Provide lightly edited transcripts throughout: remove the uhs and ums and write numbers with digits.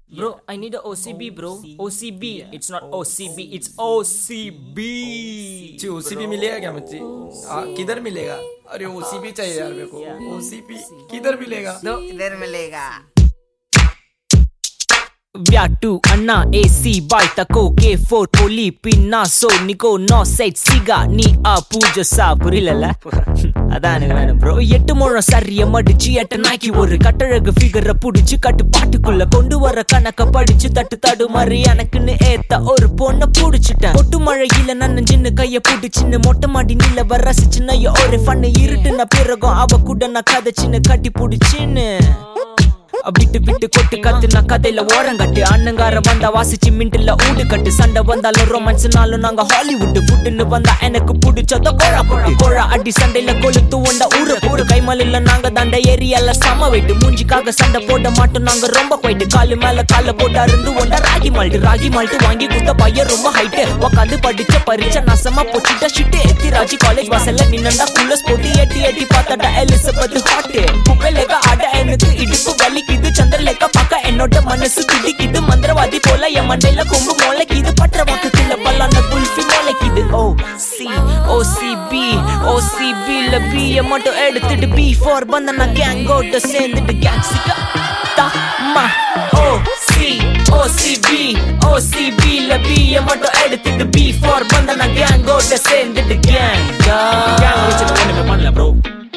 Bro, I need a OCB, bro. OCB. It's not OCB, it's OCB. जी OCP मिलेगा क्या मुझे? किधर मिलेगा? अरे ओसीपी चाहिए यार मेरे को. ओसीपी किधर मिलेगा? तो इधर मिलेगा. Viatu Anna AC Baltaco K4 Poli Pinna So Nico No Set Siga Ni Puja Sa புரியல அதான் எனக்கு வேணும் ப்ரோ. 8 முழம் சரிய மடிச்சு எட்ட நாக்கி ஒரு கட்டழகு ஃபிகரை புடிச்சு கட்டு பாட்டுக்குள்ள கொண்டு வர கணக்க படிச்சு தட்டு மாதிரி எனக்குன்னு ஏத்த ஒரு பொண்ணை புடிச்சிட்டேன். ஒட்டு மழையில நன்னஞ்சின்னு கைய புடிச்சின்னு மொட்டை மாடி நீல வர சின்ன ஒரு ஃபன்னு இருட்டுன பிறகும் அவ கூட நான் கதைச்சின்னு கட்டி புடிச்சின்னு விட்டு விட்டு கொட்டு கத்து நான் கதையில ஓரங்கட்டு அண்ணங்கார வந்தா வாசிச்சு மின்ட்டுல ஊடு கட்டு சண்டை வந்தாலும் ரொமான்ஸ்னாலும் நாங்க ஹாலிவுட் ஃபுட்டுன்னு வந்தா எனக்கு புடிச்சத கோழா போட்டு கோழா அடி சண்டையில கொளுத்து ஒண்டா ஊற போட்டு கைமலில நாங்க தாண்ட ஏரியால சம வெயிட்டு மூஞ்சிக்காக சண்டை போட மாட்டோம் நாங்க ரொம்ப போயிட்டு காலு மேல கால போட்டா இருந்து ஒண்டா ராகி மால்ட்டு வாங்கி கொடுத்த பையன் ரொம்ப ஹைட்டு உக்காந்து படிச்ச பரிச்சை நாசமா போச்சுட்டா ஷிட்டு எத்தி ராஜி காலேஜ் வாசல்ல நின்னண்டா குள்ளஸ் போட்டு எட்டி பார்த்தாடா எலிசபெத் ஹாட்டு குப்பையிலேக ஆட எனக்கு இடுப்பு வலிக்குது சந்திரலேக்கா பார்க்க என்னோட மனசு துடிக்குது மந்திரவாதி போல என் மண்டையில கொம்பு மொளைக்குது பற்ற வாக்கத்துல பல்லான குல்ஃபி மொளைக்குது. OCB ல B மட்டும் எடுத்துட்டு B4 பந்தனா கேங்கோட சேர்ந்துட்டு கேங்ஸிக்கா தாமா OCB ல B மட்டும் எடுத்துட்டு B4 பந்தனா கேங்கோட சேர்ந்துட்டு கேங் வச்சுட்டு ஒண்ணுமே பண்ணல ப்ரோ.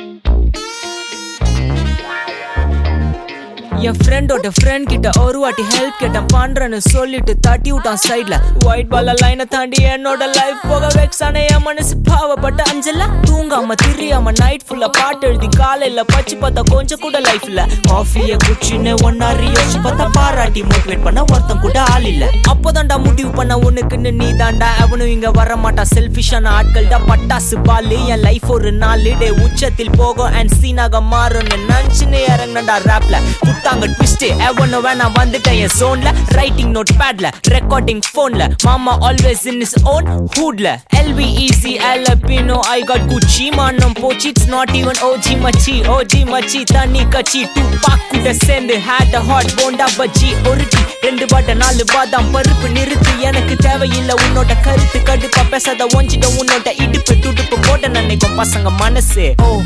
என் ஃப்ரெண்டோட ஃப்ரெண்ட் கிட்ட ஒரு வாட்டி ஹெல்ப் கேட்டேன் பண்றேன்னு சொல்லிட்டு தட்டி விட்டான் சைட்ல ஒயிட் பால லைனை தாண்டி என்னோட லைஃப் போக வெக்ஸான என் மனசு பாவப்பட்ட அஞ்சல தூங்காம திரியாம நைட் ஃபுல்லா பாட்டு எழுதி காலையில பச்சு பார்த்தா கொஞ்சம் கூட லைஃப்ல காஃபிய குச்சின்னு ஒன்னாரி யோசிச்சு பார்த்தா பாராட்டி மோட்டிவேட் பண்ண ஒருத்தன் கூட ஆள் இல்ல. அப்போதான்டா முடிவு பண்ண உனக்குன்னு நீ தாண்டா அவனும் இங்க வர மாட்டா செல்ஃபிஷான ஆட்கள் தான் பட்டாசு பாலு என் லைஃப் ஒரு நாலு டே உச்சத்தில் போகும் அண்ட் சீனாக மாறும்னு நினைச்சுன்னு இறங்கினடா ராப்ல அங்க ட்விஸ்ட் எவனோ வேணா வந்துட்டேன் என் ஜோன்ல ரைட்டிங் நோட் பேட்ல ரெக்கார்டிங் போன்ல மாமா ஆல்வேஸ் இன் ஹிஸ் ஓன் ஹூட்ல LVEC Alpino I got Gucci மானம் போச்சு இட்ஸ் நாட் ஈவன் OG மச்சி தண்ணி கச்சி துப்பாக் கூட சேர்ந்து had a hot bonda bajji ஒரு டீ 2 வடை 4 பாதாம் பருப்பு நிறுத்து எனக்கு தேவையில்லை உன்னோட கருத்து கடுப்பா பேசாத ஒஞ்சிட உன்னோட இடுப்பு துடுப்பு போட நினைக்கும் பசங்க மனசு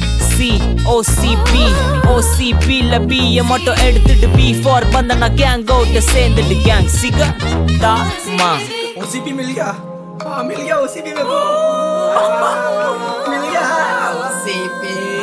OCB ல B மட்டும் எடுத்துட்டு B4 பந்தனா கேங்கோட சேர்ந்துட்டு கேங் சிகா தாமா. OCP मिल गया. मिल गया OCP मेरे को. मिल गया OCP.